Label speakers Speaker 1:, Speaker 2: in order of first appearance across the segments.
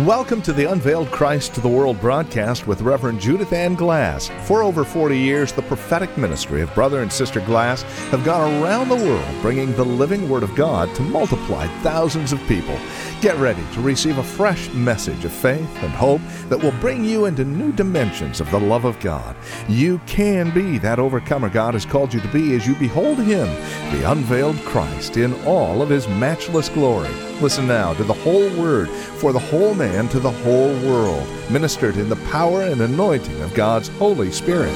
Speaker 1: Welcome to the Unveiled Christ to the World broadcast with Reverend Judith Ann Glass. For over 40 years, the prophetic ministry of Brother and Sister Glass have gone around the world bringing the living Word of God to multiply thousands of people. Get ready to receive a fresh message of faith and hope that will bring you into new dimensions of the love of God. You can be that overcomer God has called you to be as you behold Him, the unveiled Christ, in all of His matchless glory. Listen now to the whole Word for the whole man to the whole world, ministered in the power and anointing of God's Holy Spirit.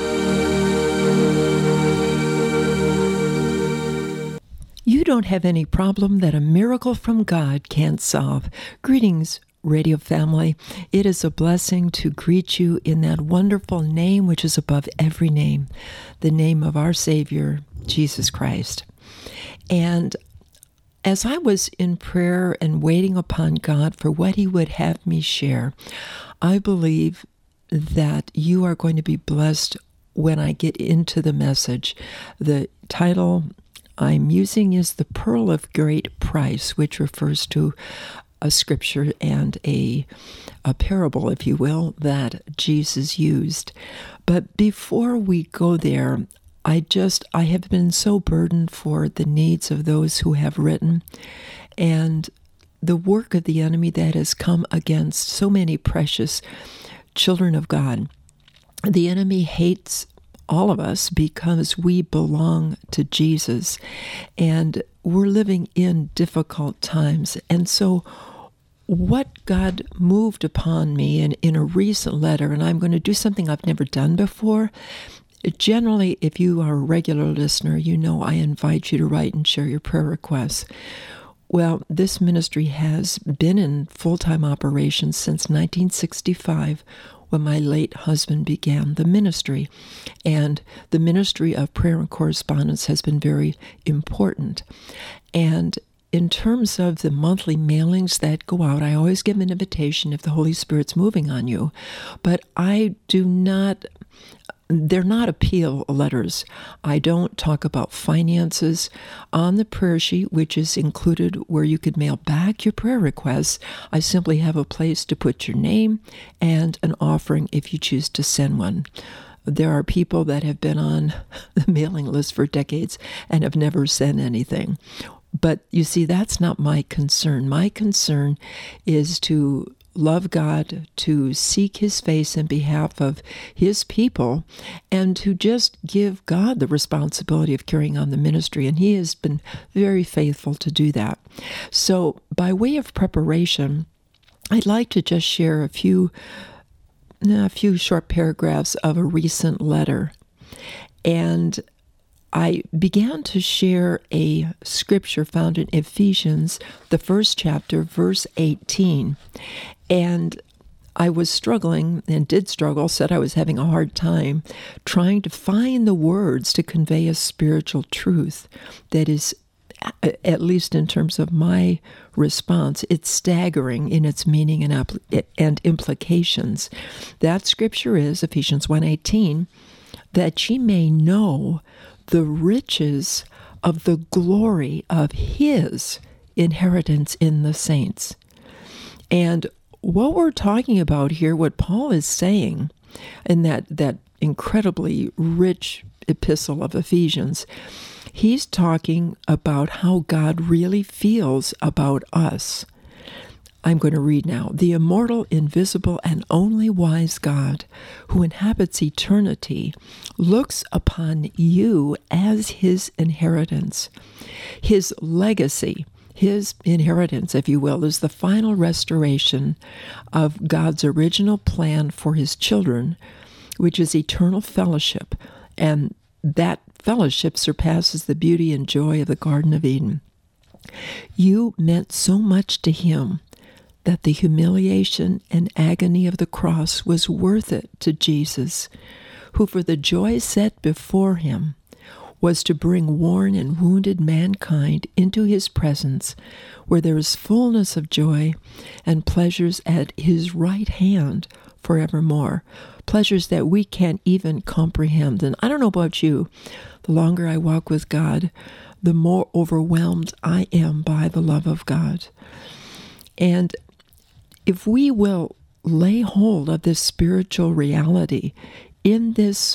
Speaker 2: You don't have any problem that a miracle from God can't solve. Greetings, radio family. It is a blessing to greet you in that wonderful name which is above every name, the name of our Savior, Jesus Christ. And as I was in prayer and waiting upon God for what He would have me share, I believe that you are going to be blessed when I get into the message. The title I'm using is The Pearl of Great Price, which refers to a scripture and a parable, if you will, that Jesus used. But before we go there, I have been so burdened for the needs of those who have written and the work of the enemy that has come against so many precious children of God. The enemy hates all of us because we belong to Jesus and we're living in difficult times. And so what God moved upon me in a recent letter, and I'm going to do something I've never done before. Generally, if you are a regular listener, you know I invite you to write and share your prayer requests. Well, this ministry has been in full-time operation since 1965, when my late husband began the ministry. And the ministry of prayer and correspondence has been very important. And in terms of the monthly mailings that go out, I always give an invitation if the Holy Spirit's moving on you. But they're not appeal letters. I don't talk about finances. On the prayer sheet, which is included where you could mail back your prayer requests, I simply have a place to put your name and an offering if you choose to send one. There are people that have been on the mailing list for decades and have never sent anything. But you see, that's not my concern. My concern is to love God, to seek His face in behalf of His people, and to just give God the responsibility of carrying on the ministry. And He has been very faithful to do that. So by way of preparation, I'd like to just share a few short paragraphs of a recent letter. And I began to share a scripture found in Ephesians, the first chapter, verse 18. And I was struggling, and did struggle, said I was having a hard time trying to find the words to convey a spiritual truth that is, at least in terms of my response, it's staggering in its meaning and implications. That scripture is Ephesians 1:18, that ye may know the riches of the glory of His inheritance in the saints. And what we're talking about here, what Paul is saying in that incredibly rich epistle of Ephesians, he's talking about how God really feels about us. I'm going to read now. The immortal, invisible, and only wise God, who inhabits eternity, looks upon you as His inheritance. His legacy, His inheritance, if you will, is the final restoration of God's original plan for His children, which is eternal fellowship. And that fellowship surpasses the beauty and joy of the Garden of Eden. You meant so much to Him that the humiliation and agony of the cross was worth it to Jesus, who for the joy set before Him was to bring worn and wounded mankind into His presence, where there is fullness of joy and pleasures at His right hand forevermore, pleasures that we can't even comprehend. And I don't know about you, the longer I walk with God, the more overwhelmed I am by the love of God. And if we will lay hold of this spiritual reality in this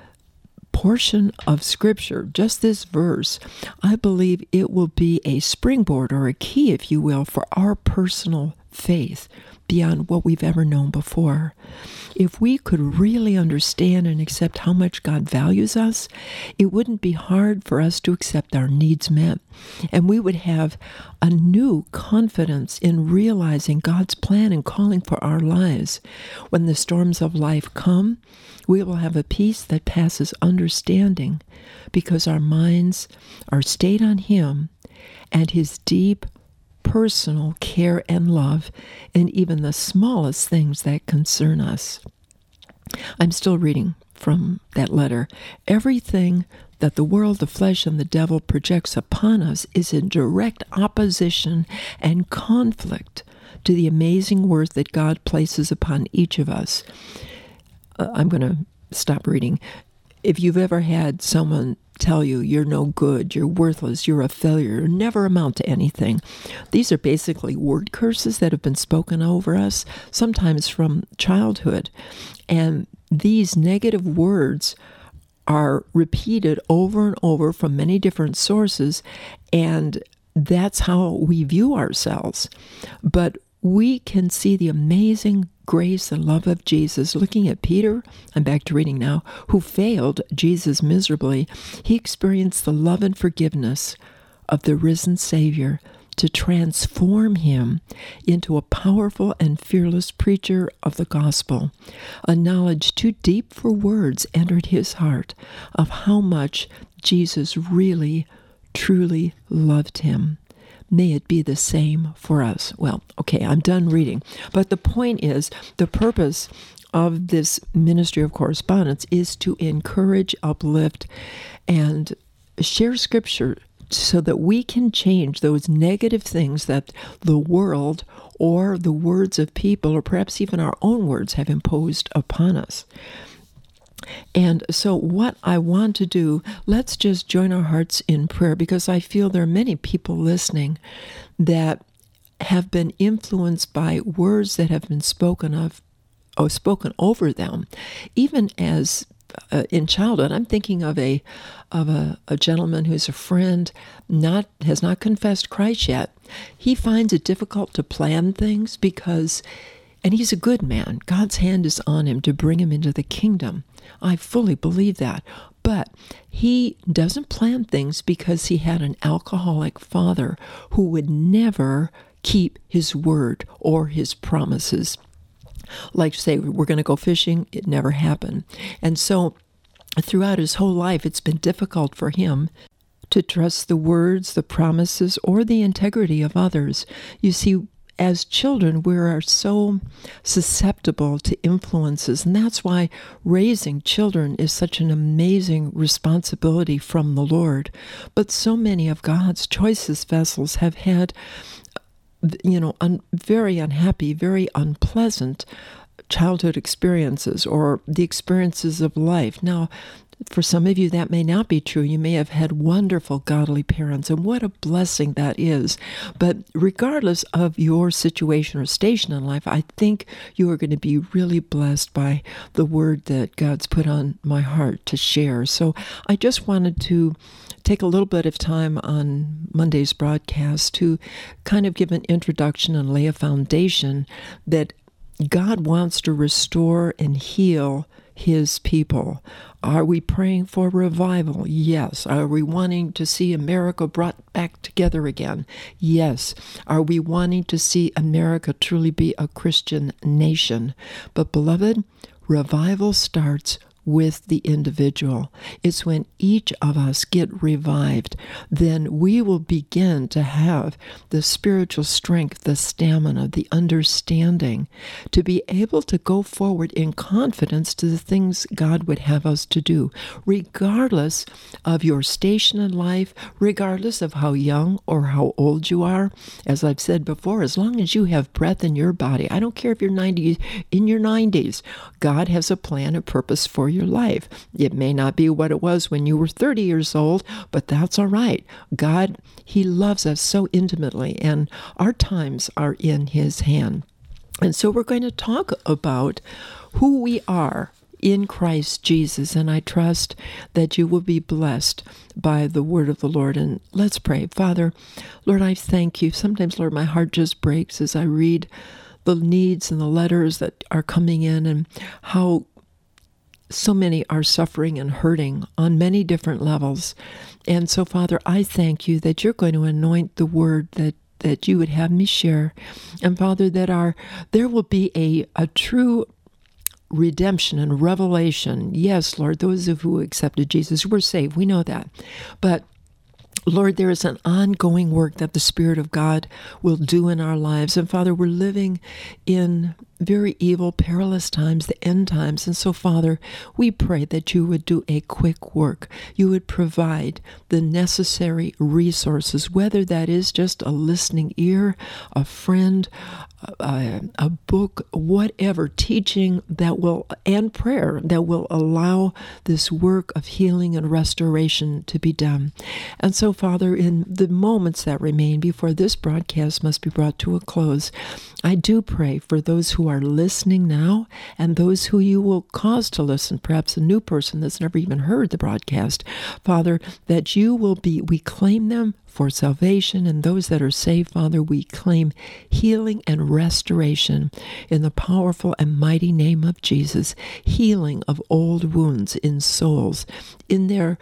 Speaker 2: portion of Scripture, just this verse, I believe it will be a springboard or a key, if you will, for our personal faith beyond what we've ever known before. If we could really understand and accept how much God values us, it wouldn't be hard for us to accept our needs met. And we would have a new confidence in realizing God's plan and calling for our lives. When the storms of life come, we will have a peace that passes understanding because our minds are stayed on Him and His deep personal care and love in even the smallest things that concern us. I'm still reading from that letter. Everything that the world, the flesh, and the devil projects upon us is in direct opposition and conflict to the amazing worth that God places upon each of us. I'm going to stop reading. If you've ever had someone tell you you're no good, you're worthless, you're a failure, you never amount to anything, these are basically word curses that have been spoken over us, sometimes from childhood. And these negative words are repeated over and over from many different sources, and that's how we view ourselves. But we can see the amazing grace and love of Jesus. Looking at Peter, I'm back to reading now, who failed Jesus miserably, he experienced the love and forgiveness of the risen Savior to transform him into a powerful and fearless preacher of the gospel. A knowledge too deep for words entered his heart of how much Jesus really, truly loved him. May it be the same for us. Well, okay, I'm done reading. But the point is, the purpose of this ministry of correspondence is to encourage, uplift, and share Scripture so that we can change those negative things that the world or the words of people, or perhaps even our own words, have imposed upon us. And so what I want to do, let's just join our hearts in prayer, because I feel there are many people listening that have been influenced by words that have been spoken over them, even as in childhood. I'm thinking of a gentleman who's a friend, has not confessed Christ yet. He finds it difficult to plan things and he's a good man. God's hand is on him to bring him into the kingdom. I fully believe that. But he doesn't plan things because he had an alcoholic father who would never keep his word or his promises. Like, say, we're going to go fishing, it never happened. And so throughout his whole life, it's been difficult for him to trust the words, the promises, or the integrity of others. You see, as children, we are so susceptible to influences, and that's why raising children is such an amazing responsibility from the Lord. But so many of God's choicest vessels have had, very unhappy, very unpleasant childhood experiences or the experiences of life. Now, for some of you, that may not be true. You may have had wonderful, godly parents, and what a blessing that is. But regardless of your situation or station in life, I think you are going to be really blessed by the word that God's put on my heart to share. So I just wanted to take a little bit of time on Monday's broadcast to kind of give an introduction and lay a foundation that God wants to restore and heal His people. Are we praying for revival? Yes. Are we wanting to see America brought back together again? Yes. Are we wanting to see America truly be a Christian nation? But beloved, revival starts with the individual. It's when each of us get revived, then we will begin to have the spiritual strength, the stamina, the understanding to be able to go forward in confidence to the things God would have us to do, regardless of your station in life, regardless of how young or how old you are. As I've said before, as long as you have breath in your body, I don't care if you're in your 90s, God has a plan and purpose for your life. It may not be what it was when you were 30 years old, but that's all right. God, He loves us so intimately, and our times are in His hand. And so we're going to talk about who we are in Christ Jesus, and I trust that you will be blessed by the word of the Lord. And let's pray. Father, Lord, I thank you. Sometimes, Lord, my heart just breaks as I read the needs and the letters that are coming in, and how so many are suffering and hurting on many different levels. And so, Father, I thank you that you're going to anoint the word that you would have me share. And Father, that there will be a true redemption and revelation. Yes, Lord, those of who accepted Jesus were saved. We know that. But Lord, there is an ongoing work that the Spirit of God will do in our lives. And Father, we're living in very evil, perilous times, the end times. And so, Father, we pray that you would do a quick work. You would provide the necessary resources, whether that is just a listening ear, a friend, a book, whatever, teaching and prayer that will allow this work of healing and restoration to be done. And so, Father, in the moments that remain before this broadcast must be brought to a close, I do pray for those who are listening now and those who you will cause to listen, perhaps a new person that's never even heard the broadcast. Father, that we claim them for salvation, and those that are saved, Father, we claim healing and restoration in the powerful and mighty name of Jesus. Healing of old wounds in souls, in their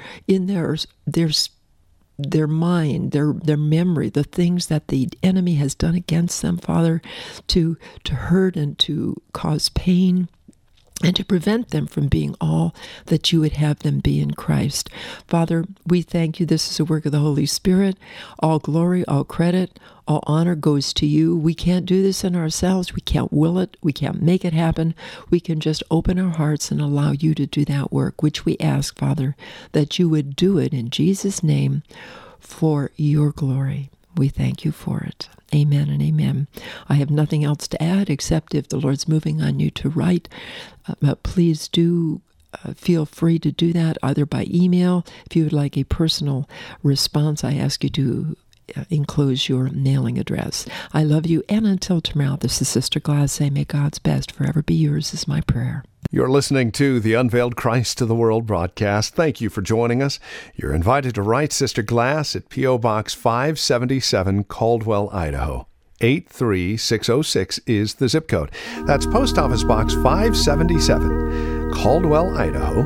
Speaker 2: mind, their memory, the things that the enemy has done against them, Father, to hurt and to cause pain, and to prevent them from being all that you would have them be in Christ. Father, we thank you. This is a work of the Holy Spirit. All glory, all credit, all honor goes to you. We can't do this in ourselves. We can't will it. We can't make it happen. We can just open our hearts and allow you to do that work, which we ask, Father, that you would do it in Jesus' name for your glory. We thank you for it. Amen and amen. I have nothing else to add except if the Lord's moving on you to write, please do feel free to do that either by email. If you would like a personal response, I ask you to enclose your mailing address. I love you, and until tomorrow, this is Sister Glass saying, may God's best forever be yours is my prayer.
Speaker 1: You're listening to the Unveiled Christ to the World broadcast. Thank you for joining us. You're invited to write Sister Glass at P.O. Box 577, Caldwell, Idaho. 83606 is the zip code. That's Post Office Box 577, Caldwell, Idaho.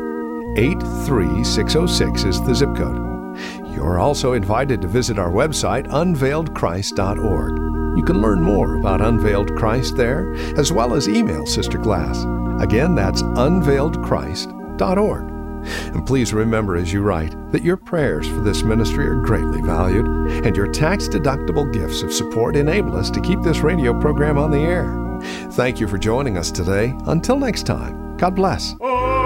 Speaker 1: 83606 is the zip code. You're also invited to visit our website, unveiledchrist.org. You can learn more about Unveiled Christ there, as well as email Sister Glass. Again, that's unveiledchrist.org. And please remember as you write that your prayers for this ministry are greatly valued, and your tax-deductible gifts of support enable us to keep this radio program on the air. Thank you for joining us today. Until next time, God bless.